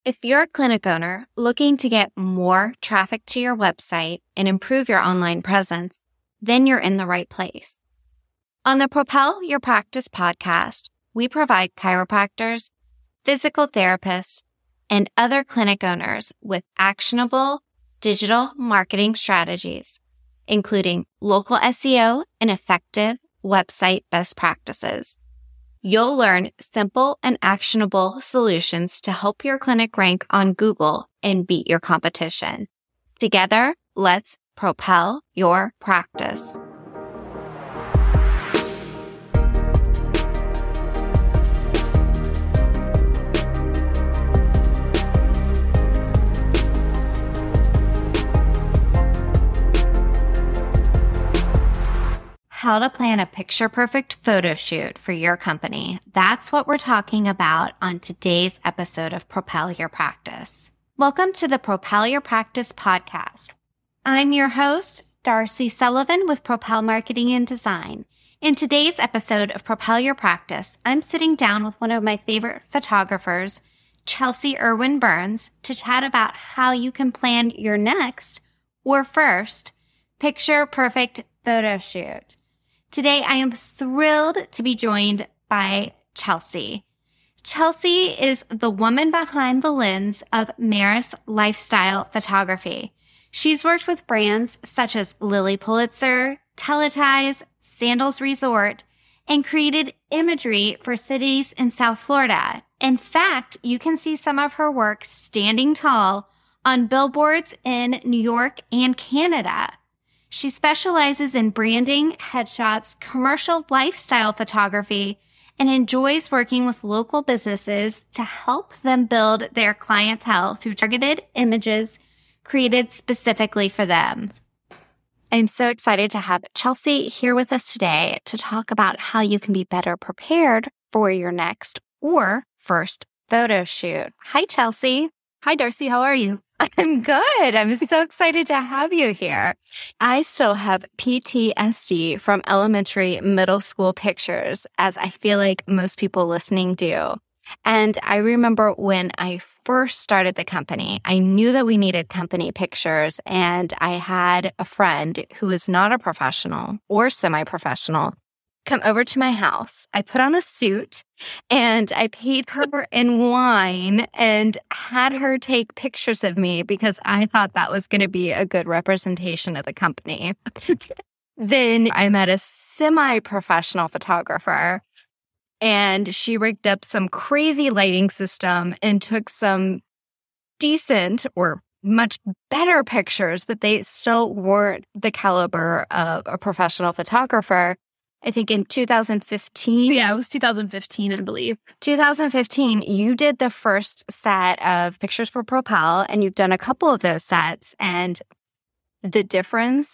If you're a clinic owner looking to get more traffic to your website and improve your online presence, then you're in the right place. On the Propel Your Practice podcast, we provide chiropractors, physical therapists, and other clinic owners with actionable digital marketing strategies, including local SEO and effective website best practices. You'll learn simple and actionable solutions to help your clinic rank on Google and beat your competition. Together, let's propel your practice. How to plan a picture-perfect photo shoot for your company. That's what we're talking about on today's episode of Propel Your Practice. Welcome to the Propel Your Practice podcast. I'm your host, Darcy Sullivan with Propel Marketing and Design. In today's episode of Propel Your Practice, I'm sitting down with one of my favorite photographers, Chelsea Irwin Burns, to chat about how you can plan your next, or first, picture-perfect photo shoot. Today, I am thrilled to be joined by Chelsea. Chelsea is the woman behind the lens of Maris Lifestyle Photography. She's worked with brands such as Lilly Pulitzer, Teleties, Sandals Resort, and created imagery for cities in South Florida. In fact, you can see some of her work standing tall on billboards in New York and Canada. She specializes in branding, headshots, commercial lifestyle photography, and enjoys working with local businesses to help them build their clientele through targeted images created specifically for them. I'm so excited to have Chelsea here with us today to talk about how you can be better prepared for your next or first photo shoot. Hi, Chelsea. Hi, Darcy. How are you? I'm good. I'm so excited to have you here. I still have PTSD from elementary, middle school pictures, as I feel like most people listening do. And I remember when I first started the company, I knew that we needed company pictures, and I had a friend who is not a professional or semi-professional come over to my house. I put on a suit and I paid her in wine and had her take pictures of me because I thought that was going to be a good representation of the company. Then I met a semi-professional photographer and she rigged up some crazy lighting system and took some decent or much better pictures, but they still weren't the caliber of a professional photographer. I think in 2015. Yeah, it was 2015, I believe. 2015, you did the first set of pictures for Propel, and you've done a couple of those sets. And the difference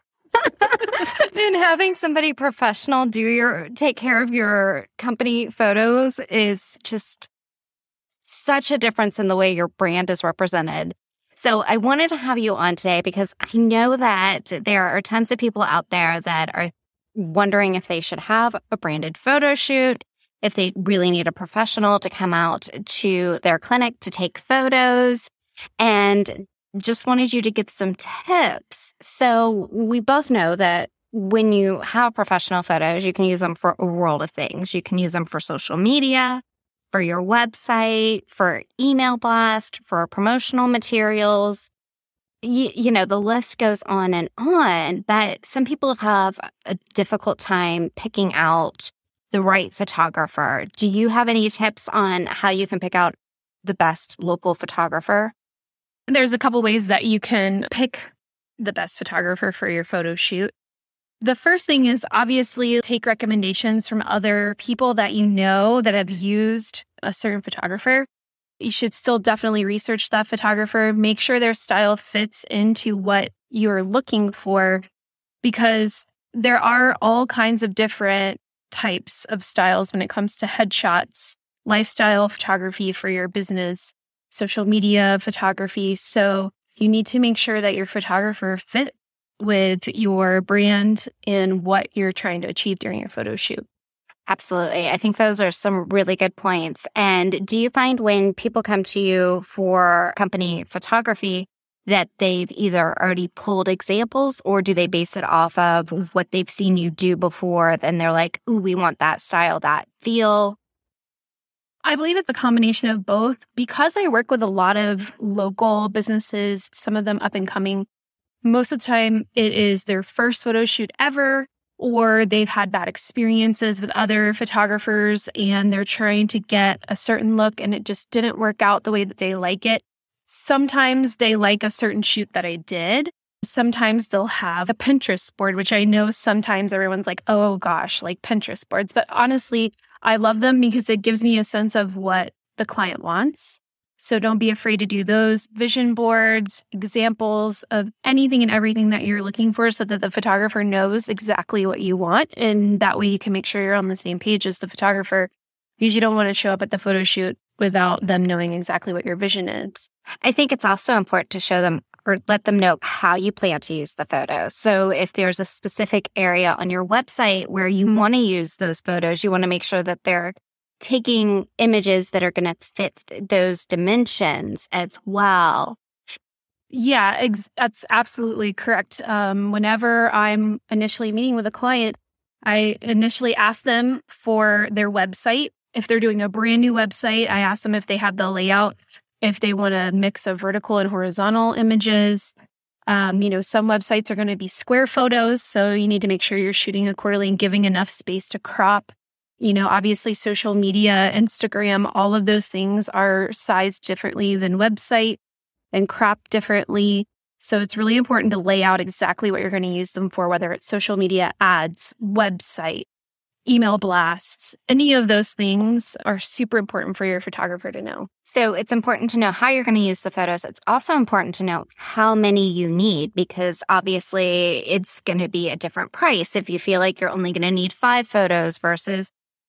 in having somebody professional take care of your company photos is just such a difference in the way your brand is represented. So I wanted to have you on today because I know that there are tons of people out there that are wondering if they should have a branded photo shoot, if they really need a professional to come out to their clinic to take photos, and just wanted you to give some tips. So we both know that when you have professional photos, you can use them for a world of things. You can use them for social media, for your website, for email blast, for promotional materials. You know, the list goes on, but some people have a difficult time picking out the right photographer. Do you have any tips on how you can pick out the best local photographer? There's a couple ways that you can pick the best photographer for your photo shoot. The first thing is obviously take recommendations from other people that you know that have used a certain photographer. You should still definitely research that photographer, make sure their style fits into what you're looking for, because there are all kinds of different types of styles when it comes to headshots, lifestyle photography for your business, social media photography. So you need to make sure that your photographer fit with your brand and what you're trying to achieve during your photo shoot. Absolutely. I think those are some really good points. And do you find when people come to you for company photography that they've either already pulled examples, or do they base it off of what they've seen you do before? Then they're like, ooh, we want that style, that feel. I believe it's a combination of both. Because I work with a lot of local businesses, some of them up and coming, most of the time it is their first photo shoot ever, or they've had bad experiences with other photographers and they're trying to get a certain look and it just didn't work out the way that they like it. Sometimes they like a certain shoot that I did. Sometimes they'll have a Pinterest board, which I know sometimes everyone's like, oh gosh, like Pinterest boards. But honestly, I love them because it gives me a sense of what the client wants. So don't be afraid to do those vision boards, examples of anything and everything that you're looking for so that the photographer knows exactly what you want. And that way you can make sure you're on the same page as the photographer, because you don't want to show up at the photo shoot without them knowing exactly what your vision is. I think it's also important to show them or let them know how you plan to use the photos. So if there's a specific area on your website where you want to use those photos, you want to make sure that they're taking images that are going to fit those dimensions as well. Yeah, that's absolutely correct. Whenever I'm initially meeting with a client, I initially ask them for their website. If they're doing a brand new website, I ask them if they have the layout, if they want a mix of vertical and horizontal images. Some websites are going to be square photos, so you need to make sure you're shooting accordingly and giving enough space to crop. Obviously social media, Instagram, all of those things are sized differently than website and cropped differently. So it's really important to lay out exactly what you're going to use them for, whether it's social media, ads, website, email blasts. Any of those things are super important for your photographer to know. So it's important to know how you're going to use the photos. It's also important to know how many you need, because obviously it's going to be a different price if you feel like you're only going to need 5 photos versus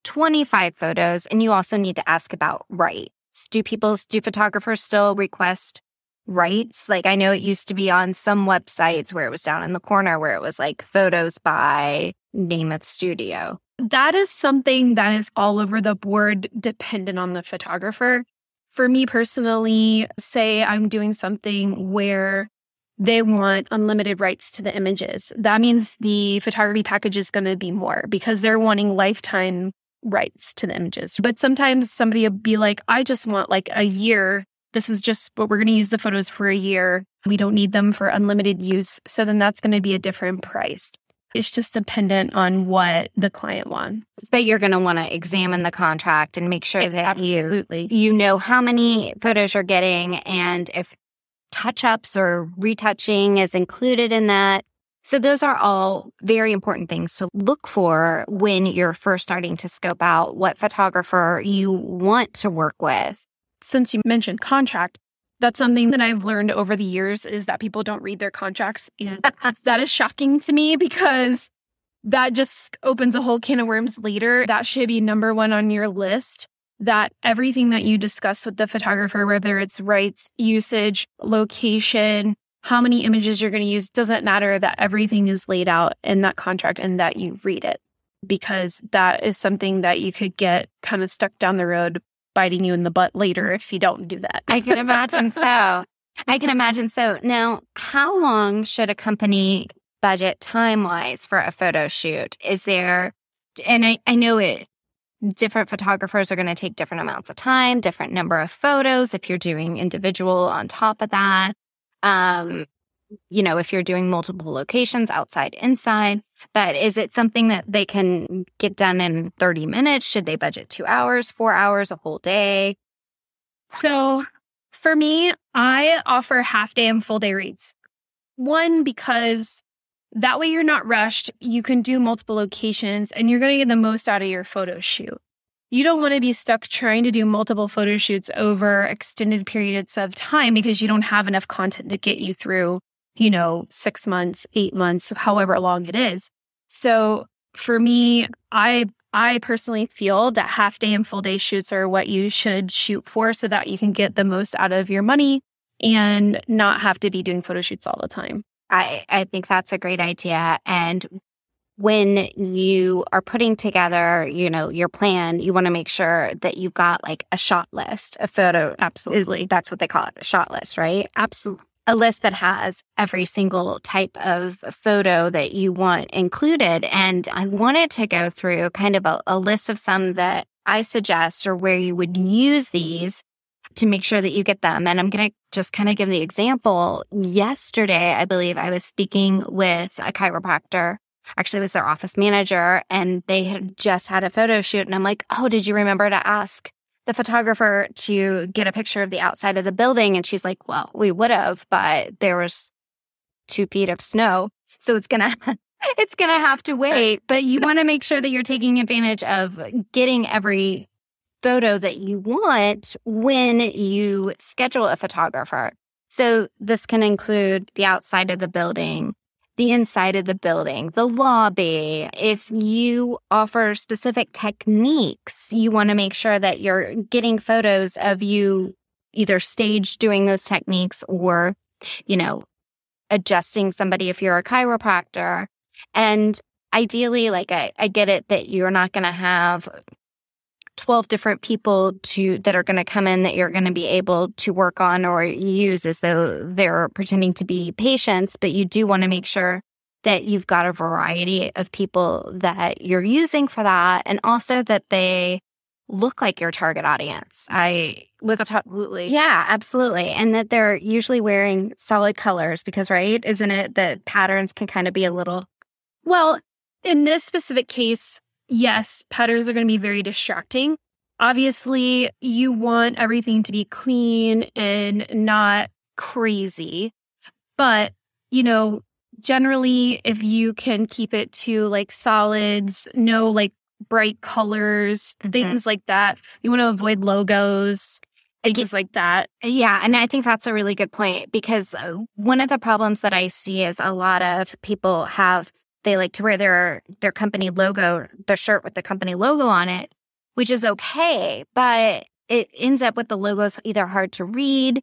25 photos. And you also need to ask about rights. Do photographers still request rights? Like, I know it used to be on some websites where it was down in the corner where it was like photos by name of studio. That is something that is all over the board, dependent on the photographer. For me personally, say I'm doing something where they want unlimited rights to the images. That means the photography package is going to be more because they're wanting lifetime rights to the images. But sometimes somebody will be like, I just want like a year. This is just what we're going to use the photos for a year. We don't need them for unlimited use. So then that's going to be a different price. It's just dependent on what the client wants. But you're going to want to examine the contract and make sure that Absolutely. you know how many photos you're getting and if touch-ups or retouching is included in that. So those are all very important things to look for when you're first starting to scope out what photographer you want to work with. Since you mentioned contract, that's something that I've learned over the years is that people don't read their contracts. And that is shocking to me because that just opens a whole can of worms later. That should be number one on your list, that everything that you discuss with the photographer, whether it's rights, usage, location, how many images you're going to use, doesn't matter, that everything is laid out in that contract and that you read it, because that is something that you could get kind of stuck down the road biting you in the butt later if you don't do that. I can imagine so. Now, how long should a company budget time-wise for a photo shoot? Is there, and I know different photographers are going to take different amounts of time, different number of photos if you're doing individual on top of that. If you're doing multiple locations, outside, inside. But is it something that they can get done in 30 minutes? Should they budget 2 hours, 4 hours, a whole day? So for me, I offer half day and full day reads. One, because that way you're not rushed. You can do multiple locations and you're going to get the most out of your photo shoot. You don't want to be stuck trying to do multiple photo shoots over extended periods of time because you don't have enough content to get you through, 6 months, 8 months, however long it is. So for me, I personally feel that half day and full day shoots are what you should shoot for so that you can get the most out of your money and not have to be doing photo shoots all the time. I think that's a great idea. And when you are putting together, your plan, you want to make sure that you've got like a shot list, a photo. Absolutely. That's what they call it, a shot list, right? Absolutely. A list that has every single type of photo that you want included. And I wanted to go through kind of a list of some that I suggest or where you would use these to make sure that you get them. And I'm going to just kind of give the example. Yesterday, I believe I was speaking with a chiropractor. Actually, it was their office manager, and they had just had a photo shoot. And I'm like, oh, did you remember to ask the photographer to get a picture of the outside of the building? And she's like, well, we would have, but there was 2 feet of snow. So it's going to have to wait. But you want to make sure that you're taking advantage of getting every photo that you want when you schedule a photographer. So this can include the outside of the building, the inside of the building, the lobby. If you offer specific techniques, you want to make sure that you're getting photos of you either staged doing those techniques or, adjusting somebody if you're a chiropractor. And ideally, like I get it that you're not going to have 12 different people that are going to come in that you're going to be able to work on or use as though they're pretending to be patients, but you do want to make sure that you've got a variety of people that you're using for that, and also that they look like your target audience. Absolutely. Yeah, absolutely. And that they're usually wearing solid colors because, right, isn't it that patterns can kind of be a little... Well, in this specific case, yes, patterns are going to be very distracting. Obviously, you want everything to be clean and not crazy. But, generally, if you can keep it to like solids, no like bright colors, things like that. You want to avoid logos, things like that. Yeah, and I think that's a really good point because one of the problems that I see is a lot of people they like to wear their company logo, their shirt with the company logo on it, which is okay, but it ends up with the logos either hard to read,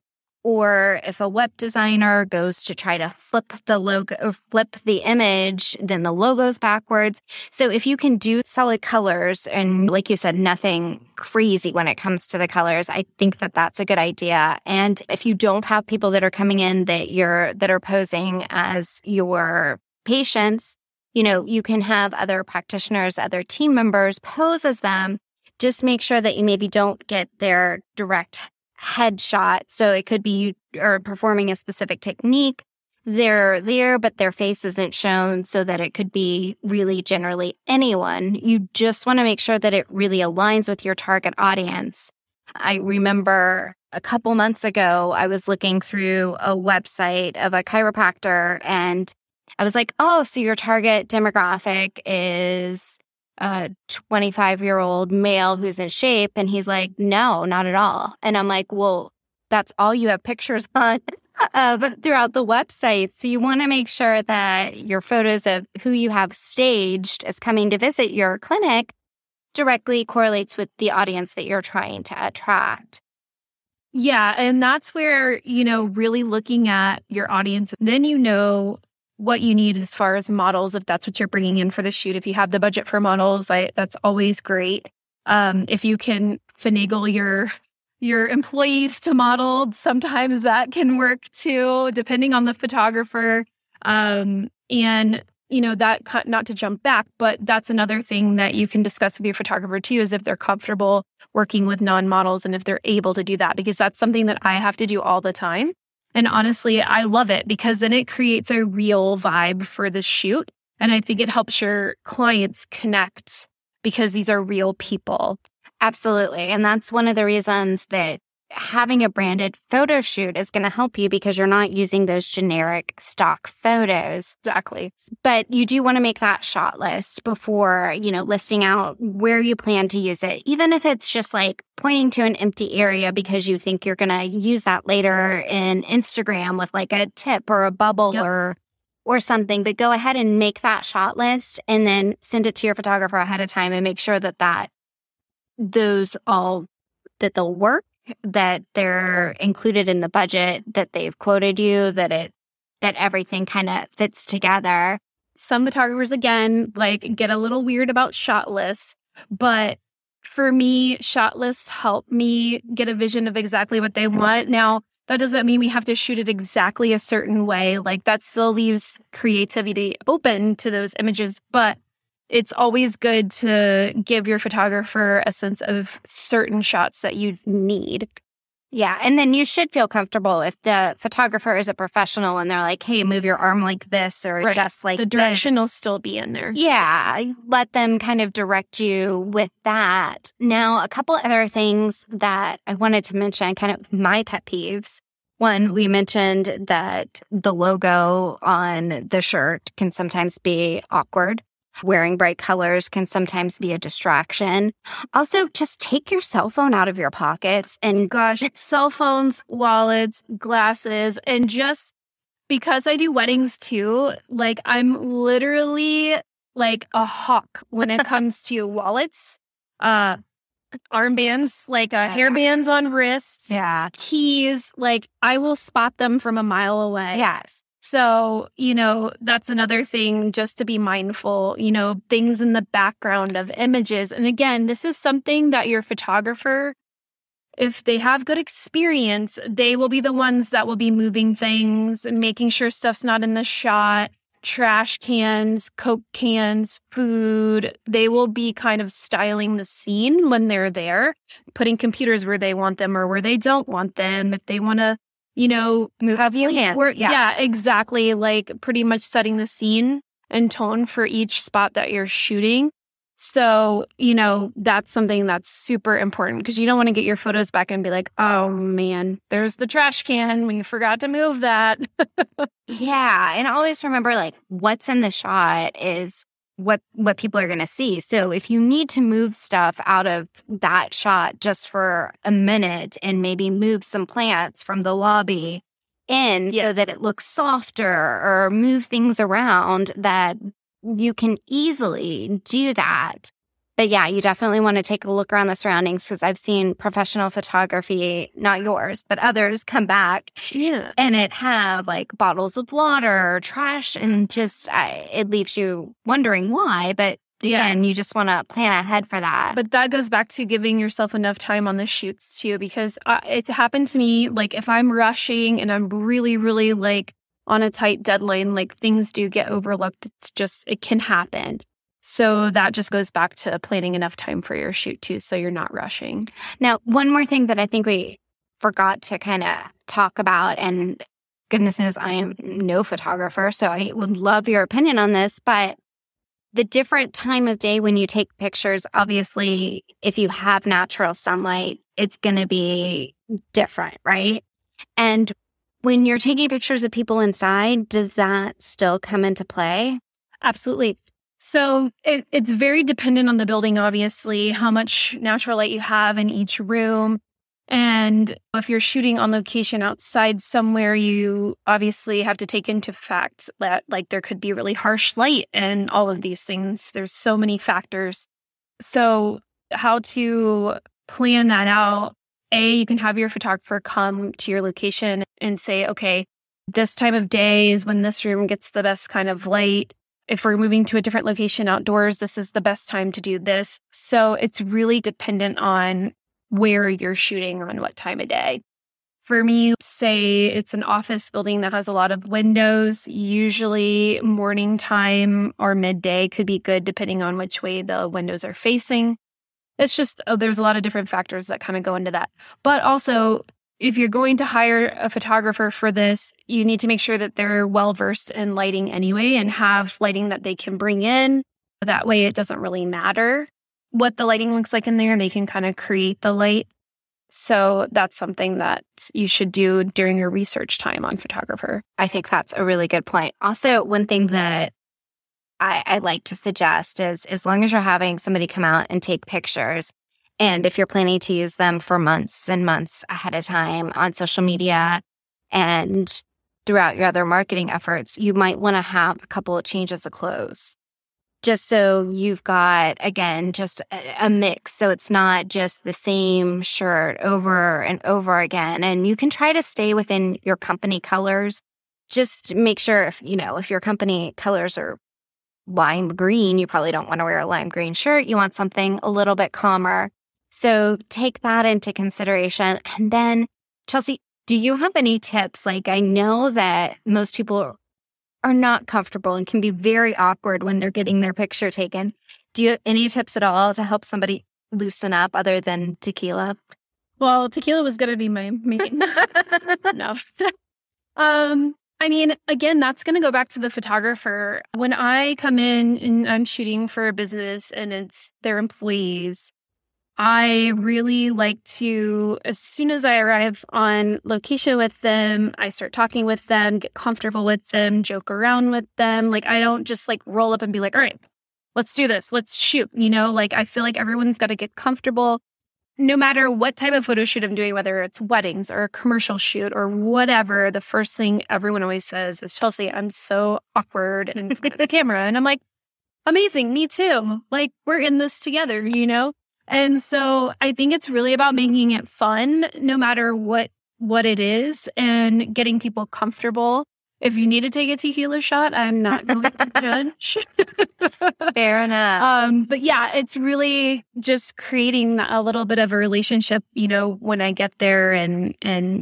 or if a web designer goes to try to flip the logo or flip the image, then the logo's backwards. So if you can do solid colors and, like you said, nothing crazy when it comes to the colors, I think that that's a good idea. And if you don't have people that are coming in that are posing as your patients, you can have other practitioners, other team members pose as them. Just make sure that you maybe don't get their direct headshot. So it could be you are performing a specific technique. They're there, but their face isn't shown, so that it could be really generally anyone. You just want to make sure that it really aligns with your target audience. I remember a couple months ago, I was looking through a website of a chiropractor, and I was like, oh, so your target demographic is a 25-year-old male who's in shape. And he's like, no, not at all. And I'm like, well, that's all you have pictures on throughout the website. So you want to make sure that your photos of who you have staged as coming to visit your clinic directly correlates with the audience that you're trying to attract. Yeah. And that's where, really looking at your audience, then what you need as far as models, if that's what you're bringing in for the shoot. If you have the budget for models, that's always great. If you can finagle your employees to model, sometimes that can work too, depending on the photographer. And that, not to jump back, but that's another thing that you can discuss with your photographer too, is if they're comfortable working with non-models and if they're able to do that, because that's something that I have to do all the time. And honestly, I love it because then it creates a real vibe for the shoot. And I think it helps your clients connect because these are real people. Absolutely. And that's one of the reasons that having a branded photo shoot is going to help you, because you're not using those generic stock photos. Exactly. But you do want to make that shot list before, listing out where you plan to use it, even if it's just like pointing to an empty area because you think you're going to use that later in Instagram with like a tip or a bubble or something. But go ahead and make that shot list and then send it to your photographer ahead of time and make sure that they'll work, that they're included in the budget, that they've quoted you, that everything kind of fits together. some photographers, again, like get a little weird about shot lists, but for me, shot lists help me get a vision of exactly what they want. Now, that doesn't mean we have to shoot it exactly a certain way. Like that still leaves creativity open to those images, but it's always good to give your photographer a sense of certain shots that you need. Yeah. And then you should feel comfortable if the photographer is a professional and they're like, hey, move your arm like this or just like the direction will still be in there. Yeah. Let them kind of direct you with that. Now, a couple other things that I wanted to mention, kind of my pet peeves. One, we mentioned that the logo on the shirt can sometimes be awkward. Wearing bright colors can sometimes be a distraction. Also, just take your cell phone out of your pockets and cell phones, wallets, glasses, and just because I do weddings too, like I'm literally like a hawk when it comes to wallets, armbands, like hairbands on wrists, keys, like I will spot them from a mile away. Yes. So, that's another thing just to be mindful, things in the background of images. And again, this is something that your photographer, if they have good experience, they will be the ones that will be moving things and making sure stuff's not in the shot, trash cans, Coke cans, food. They will be kind of styling the scene when they're there, putting computers where they want them or where they don't want them. If they want to have you hand. Yeah, exactly. Like pretty much setting the scene and tone for each spot that you're shooting. So, that's something that's super important because you don't want to get your photos back and be like, oh man, there's the trash can. We forgot to move that. Yeah. And always remember, like, what's in the shot is what people are going to see. So if you need to move stuff out of that shot just for a minute and maybe move some plants from the lobby in so that it looks softer or move things around, that you can easily do that. But yeah, you definitely want to take a look around the surroundings because I've seen professional photography, not yours, but others come back and it have like bottles of water, trash, and just it leaves you wondering why. But again, you just want to plan ahead for that. But that goes back to giving yourself enough time on the shoots too, because it's happened to me. Like if I'm rushing and I'm really, really like on a tight deadline, like things do get overlooked. It can happen. So that just goes back to planning enough time for your shoot too, so you're not rushing. Now, one more thing that I think we forgot to kind of talk about, and goodness knows I am no photographer, so I would love your opinion on this, but the different time of day when you take pictures, obviously, if you have natural sunlight, it's going to be different, right? And when you're taking pictures of people inside, does that still come into play? Absolutely. So it's very dependent on the building, obviously, how much natural light you have in each room. And if you're shooting on location outside somewhere, you obviously have to take into fact that like there could be really harsh light and all of these things. There's so many factors. So how to plan that out? You can have your photographer come to your location and say, okay, this time of day is when this room gets the best kind of light. If we're moving to a different location outdoors, this is the best time to do this. So it's really dependent on where you're shooting on what time of day. For me, say it's an office building that has a lot of windows, usually morning time or midday could be good depending on which way the windows are facing. It's just, there's a lot of different factors that kind of go into that. But also, if you're going to hire a photographer for this, you need to make sure that they're well-versed in lighting anyway and have lighting that they can bring in. That way, it doesn't really matter what the lighting looks like in there. They can kind of create the light. So that's something that you should do during your research time on photographer. I think that's a really good point. Also, one thing that I like to suggest is as long as you're having somebody come out and take pictures, and if you're planning to use them for months and months ahead of time on social media and throughout your other marketing efforts, you might want to have a couple of changes of clothes. Just so you've got, again, just a mix. So it's not just the same shirt over and over again. And you can try to stay within your company colors. Just make sure if your company colors are lime green, you probably don't want to wear a lime green shirt. You want something a little bit calmer. So take that into consideration. And then, Chelsea, do you have any tips? Like, I know that most people are not comfortable and can be very awkward when they're getting their picture taken. Do you have any tips at all to help somebody loosen up other than tequila? Well, tequila was going to be my main. No. I mean, again, that's going to go back to the photographer. When I come in and I'm shooting for a business and it's their employees, I really like to, as soon as I arrive on location with them, I start talking with them, get comfortable with them, joke around with them. Like, I don't just like roll up and be like, all right, let's do this. Let's shoot. Like, I feel like everyone's got to get comfortable. No matter what type of photo shoot I'm doing, whether it's weddings or a commercial shoot or whatever, the first thing everyone always says is, Chelsea, I'm so awkward in front of the camera. And I'm like, amazing, me too. Like, we're in this together, And so I think it's really about making it fun, no matter what it is, and getting people comfortable. If you need to take a tequila shot, I'm not going to judge. Fair enough. But yeah, it's really just creating a little bit of a relationship, when I get there and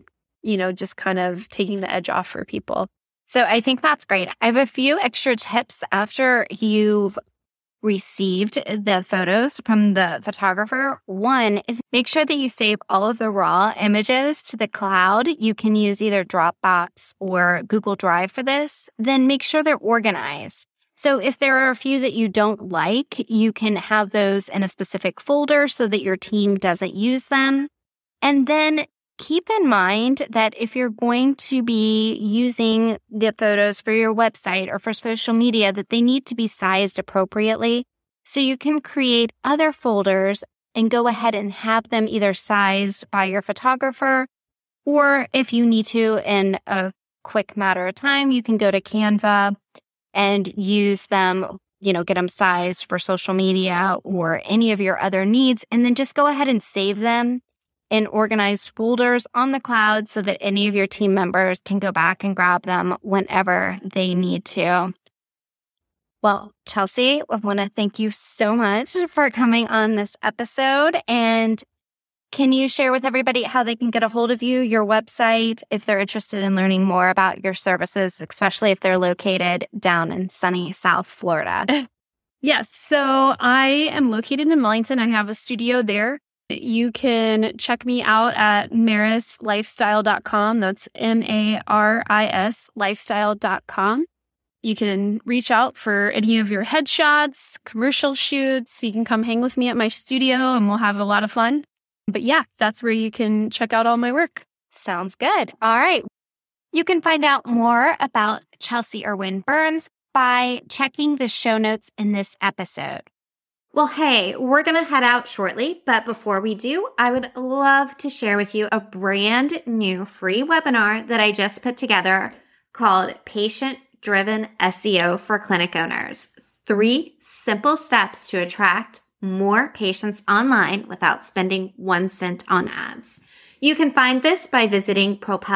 just kind of taking the edge off for people. So I think that's great. I have a few extra tips after you've received the photos from the photographer. One is make sure that you save all of the raw images to the cloud. You can use either Dropbox or Google Drive for this. Then make sure they're organized. So if there are a few that you don't like, you can have those in a specific folder so that your team doesn't use them. And then keep in mind that if you're going to be using the photos for your website or for social media, that they need to be sized appropriately. So you can create other folders and go ahead and have them either sized by your photographer, or if you need to, in a quick matter of time, you can go to Canva and use them, get them sized for social media or any of your other needs, and then just go ahead and save them in organized folders on the cloud so that any of your team members can go back and grab them whenever they need to. Well, Chelsea, I want to thank you so much for coming on this episode. And can you share with everybody how they can get a hold of you, your website, if they're interested in learning more about your services, especially if they're located down in sunny South Florida? Yes. So I am located in Wellington. I have a studio there. You can check me out at marislifestyle.com. That's MARIS lifestyle.com. You can reach out for any of your headshots, commercial shoots. You can come hang with me at my studio and we'll have a lot of fun. But yeah, that's where you can check out all my work. Sounds good. All right. You can find out more about Chelsea Irwin Burns by checking the show notes in this episode. Well, hey, we're going to head out shortly, but before we do, I would love to share with you a brand new free webinar that I just put together called Patient-Driven SEO for Clinic Owners. 3 simple steps to attract more patients online without spending 1 cent on ads. You can find this by visiting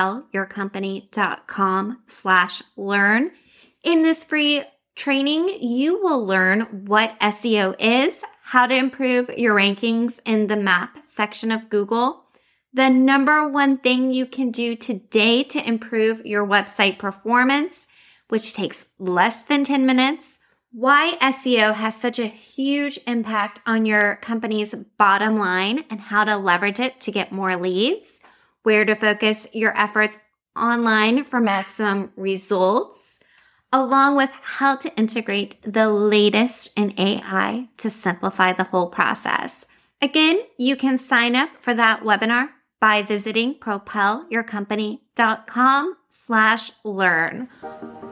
propelyourcompany.com/learn. In this free training, you will learn what SEO is, how to improve your rankings in the map section of Google, the number one thing you can do today to improve your website performance, which takes less than 10 minutes, why SEO has such a huge impact on your company's bottom line and how to leverage it to get more leads, where to focus your efforts online for maximum results, along with how to integrate the latest in AI to simplify the whole process. Again, you can sign up for that webinar by visiting propelyourcompany.com/learn.